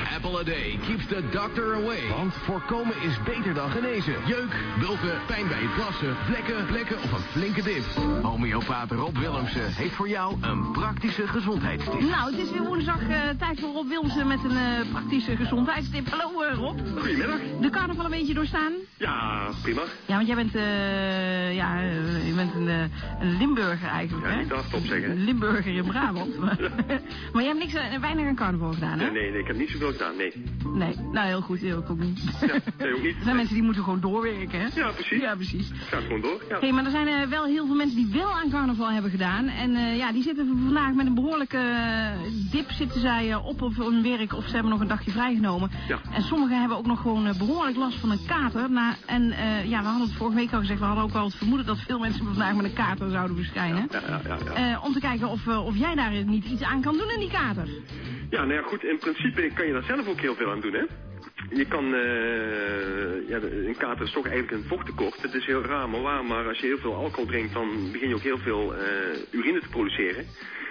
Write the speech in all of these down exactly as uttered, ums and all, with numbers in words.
apple a day keeps the doctor away. Want voorkomen is beter dan genezen. Jeuk, bulten, pijn bij je plassen, vlekken, plekken of een flinke dip. Homeopaat Rob Willemsen heeft voor jou een praktische gezondheidstip. Nou, het is weer woensdag uh, tijd voor Rob Willemsen met een uh, praktische gezondheidstip. Hallo uh, Rob. Goedemiddag. De carnaval een beetje doorstaan? Ja, prima. Ja, want jij bent, uh, ja, uh, je bent een, uh, een Limburger eigenlijk, ja, hè? Ik dacht het op zeggen. Een Limburger in Brabant. maar, maar jij hebt niks, uh, weinig aan carnaval gedaan, hè? Nee, nee, nee, ik heb niet zoveel gedaan, nee. Nee, nou heel goed, heel ook niet. Ja, nee, ook niet. Er zijn mensen die moeten gewoon doorwerken, hè? Ja, precies. Ja, precies. Gaat gewoon door, ja. Hey, maar er zijn uh, wel heel veel mensen die wel aan carnaval hebben gedaan. En uh, ja, die zitten vandaag met een behoorlijke uh, dip zitten zij uh, op op hun werk of ze hebben nog een dagje vrijgenomen. Ja. En sommigen hebben ook nog gewoon uh, behoorlijk last van een kater. Na, en uh, ja, we hadden het vorige week al gezegd, we hadden ook al het vermoeden dat veel mensen vandaag met een kater zouden verschijnen. Ja, ja, ja, ja. Uh, om te kijken of, uh, of jij daar niet iets aan kan doen in die kater. Ja, nou ja, goed, in principe kan je daar zelf ook heel veel aan doen, hè. Je kan, uh, ja, een kater is toch eigenlijk een vochttekort. Het is heel raar, maar waar, maar als je heel veel alcohol drinkt, dan begin je ook heel veel uh, urine te produceren.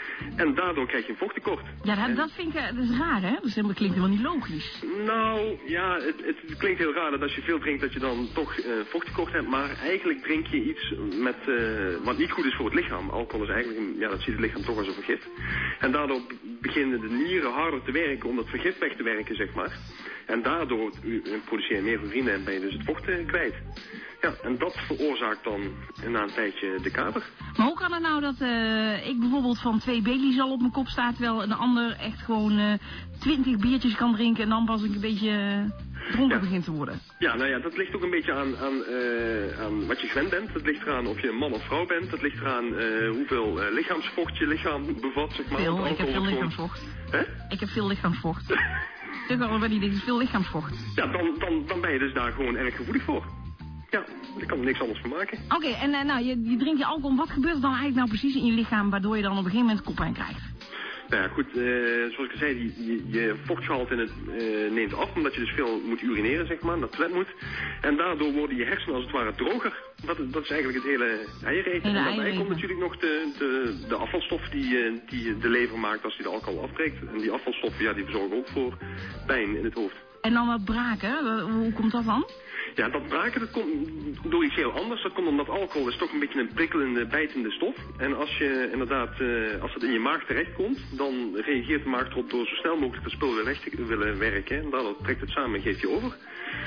En daardoor krijg je een vochttekort. Ja, dat, en... dat vind ik, dat is raar, hè? Dat klinkt helemaal niet logisch. Nou, ja, het, het klinkt heel raar dat als je veel drinkt dat je dan toch uh, vochttekort hebt. Maar eigenlijk drink je iets met, uh, wat niet goed is voor het lichaam. Alcohol is eigenlijk, een, ja, dat ziet het lichaam toch als een vergif. En daardoor beginnen de nieren harder te werken om dat vergif weg te werken, zeg maar. En daardoor uh, produceer je meer urine en ben je dus het vocht uh, kwijt. Ja, en dat veroorzaakt dan na een tijdje de kater. Maar hoe kan het nou dat uh, ik bijvoorbeeld van twee Baileys al op mijn kop sta, terwijl een ander echt gewoon uh, twintig biertjes kan drinken en dan pas ik een beetje uh, dronken ja. begint te worden? Ja, nou ja, dat ligt ook een beetje aan, aan, uh, aan wat je gewend bent. Dat ligt eraan of je een man of vrouw bent. Dat ligt eraan uh, hoeveel uh, lichaamsvocht je lichaam bevat, zeg maar. Veel, ik heb veel lichaamsvocht. Hè? Ik heb veel lichaamsvocht. Ik al bij die dingen, veel lichaamsvocht. Ja, dan, dan, dan ben je dus daar gewoon erg gevoelig voor. Ja, daar kan er niks anders van maken. Oké, okay, en uh, nou, je, je drinkt je alcohol. Wat gebeurt er dan eigenlijk nou precies in je lichaam waardoor je dan op een gegeven moment koppijn krijgt? Nou ja, goed, uh, zoals ik al zei, die, je, je vochtgehalte in het, uh, neemt af omdat je dus veel moet urineren, zeg maar, dat toilet moet. En daardoor worden je hersenen als het ware droger. Dat, dat is eigenlijk het hele eiereten. Hele en daarbij eiereten. komt natuurlijk nog de, de, de afvalstof die, uh, die de lever maakt als hij de alcohol afbreekt. En die afvalstoffen, ja, die verzorgen ook voor pijn in het hoofd. En dan wat braken, hoe komt dat dan? Ja, dat braken dat komt door iets heel anders. Dat komt omdat alcohol is toch een beetje een prikkelende, bijtende stof. En als je inderdaad, uh, als het in je maag terechtkomt, dan reageert de maag erop door zo snel mogelijk dat spul weer weg te willen werken. En daardoor trekt het samen en geeft je over.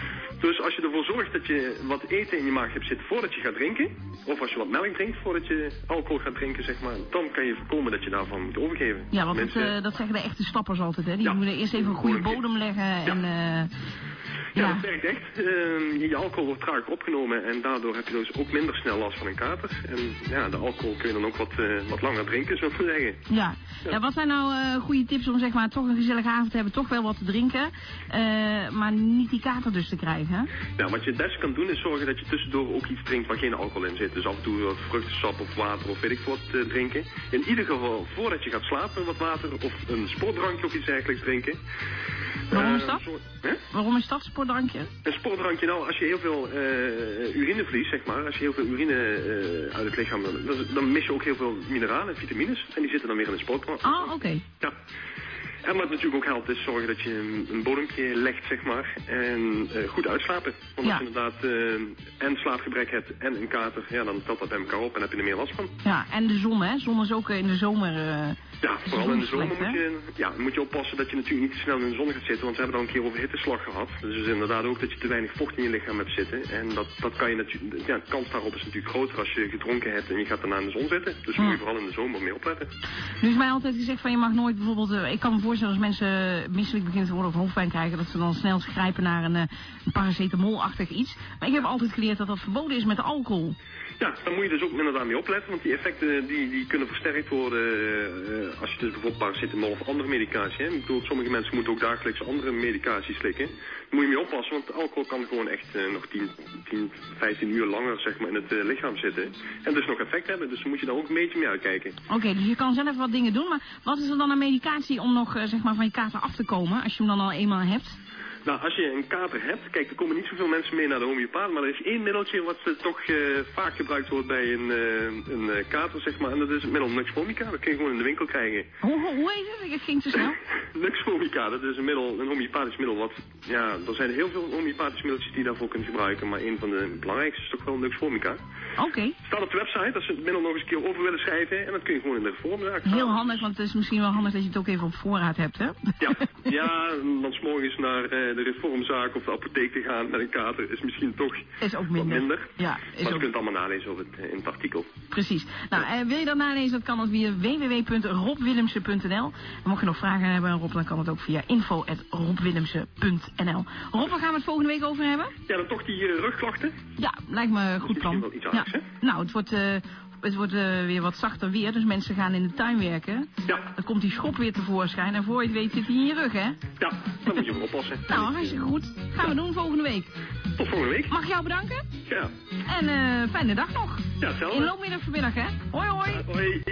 Dus als je ervoor zorgt dat je wat eten in je maag hebt zitten voordat je gaat drinken, of als je wat melk drinkt voordat je alcohol gaat drinken, zeg maar, dan kan je voorkomen dat je daarvan moet overgeven. Ja, want Mensen... het, uh, dat zeggen de echte stappers altijd, hè? Die ja. moeten eerst even een goede bodem leggen en... Ja. Uh, Ja, ja, dat werkt echt. Uh, je alcohol wordt trager opgenomen en daardoor heb je dus ook minder snel last van een kater. En ja, de alcohol kun je dan ook wat, uh, wat langer drinken, zou ik maar zeggen. Ja. Ja. Ja, wat zijn nou uh, goede tips om zeg maar toch een gezellige avond te hebben, toch wel wat te drinken, uh, maar niet die kater dus te krijgen, hè? Ja, wat je het beste kan doen is zorgen dat je tussendoor ook iets drinkt waar geen alcohol in zit. Dus af en toe wat vruchtensap of water of weet ik wat uh, drinken. In ieder geval voordat je gaat slapen wat water of een sportdrankje of iets dergelijks drinken. Waarom is uh, dat? Zo, hè? Waarom is dat sportdrankje? Een sportdrankje, nou, als je heel veel uh, urine verliest, zeg maar, als je heel veel urine uh, uit het lichaam, dan, dan mis je ook heel veel mineralen en vitamines. En die zitten dan weer in de sportdrankje. Ah, oké. Okay. Ja. En wat natuurlijk ook helpt is zorgen dat je een, een bodempje legt, zeg maar, en uh, goed uitslapen. Want ja. als je inderdaad uh, en slaapgebrek hebt en een kater, ja, dan telt dat bij elkaar op en heb je er meer last van. Ja, en de zon, hè? Zon is ook in de zomer... Uh... Ja, vooral in de zomer slecht, moet je, ja, moet je oppassen dat je natuurlijk niet te snel in de zon gaat zitten, want we hebben al een keer over hitteslag gehad. Dus het is inderdaad ook dat je te weinig vocht in je lichaam hebt zitten. En dat, dat kan je natuurlijk, ja, de kans daarop is natuurlijk groter als je gedronken hebt en je gaat daarna in de zon zitten. Dus hm. moet je vooral in de zomer mee opletten. Nu is mij altijd gezegd van je mag nooit bijvoorbeeld, uh, ik kan me voorstellen als mensen misselijk beginnen te worden of hoofdpijn krijgen, dat ze dan snel grijpen naar een, uh, een paracetamol-achtig iets. Maar ik heb altijd geleerd dat dat verboden is met alcohol. Ja, daar moet je dus ook inderdaad mee opletten, want die effecten die, die kunnen versterkt worden uh, als je dus bijvoorbeeld paracetamol of andere medicatie hebt. Ik bedoel, sommige mensen moeten ook dagelijks andere medicatie slikken. Daar moet je mee oppassen, want alcohol kan gewoon echt uh, nog tien, tien, vijftien uur langer zeg maar, in het uh, lichaam zitten. En dus nog effect hebben, dus dan moet je daar ook een beetje mee uitkijken. Oké, okay, dus je kan zelf wat dingen doen, maar wat is er dan een medicatie om nog uh, zeg maar, van je kater af te komen, als je hem dan al eenmaal hebt? Nou, als je een kater hebt, kijk, er komen niet zoveel mensen mee naar de homeopaat, maar er is één middeltje wat uh, toch uh, vaak gebruikt wordt bij een, uh, een uh, kater, zeg maar, en dat is het middel Nux vomica. Dat kun je gewoon in de winkel krijgen. Hoe, hoe, hoe heet het? Het ging te snel. Nux vomica, dat is een middel, een homeopathisch middel wat, ja, er zijn heel veel homeopathische middeltjes die je daarvoor kunt gebruiken, maar een van de belangrijkste is toch wel Nux vomica. Oké. Okay. Staat op de website, als ze het middel nog eens een keer over willen schrijven, en dat kun je gewoon in de reformzaak halen. Heel handig, want het is misschien wel handig dat je het ook even op voorraad hebt, hè? Ja, ja, dan 's morgens naar uh, de reformzaak of de apotheek te gaan met een kater is misschien toch is ook minder. wat minder. Ja, is maar je ook... kunt het allemaal nalezen op het, in het artikel. Precies. Nou, uh, wil je dat nalezen, dat kan het via w w w punt rob willemsen punt n l. En mocht je nog vragen hebben aan Rob, dan kan het ook via info at rob willemsen punt n l. Rob, waar gaan we het volgende week over hebben? Ja, dan toch die uh, rugklachten. Ja, lijkt me een goed plan. Wel iets aardigs, ja. Hè? Nou, het wordt... Uh, Het wordt uh, weer wat zachter weer, dus mensen gaan in de tuin werken. Ja. Dan komt die schop weer tevoorschijn en voor je het weet zit hij in je rug, hè? Ja, dan moet je hem oppassen. Nou, hartstikke goed. Gaan we doen volgende week. Tot volgende week. Mag ik jou bedanken? Ja. En uh, fijne dag nog. Ja, hetzelfde. Inloopmiddag vanmiddag, hè? Hoi, hoi. Ja, hoi.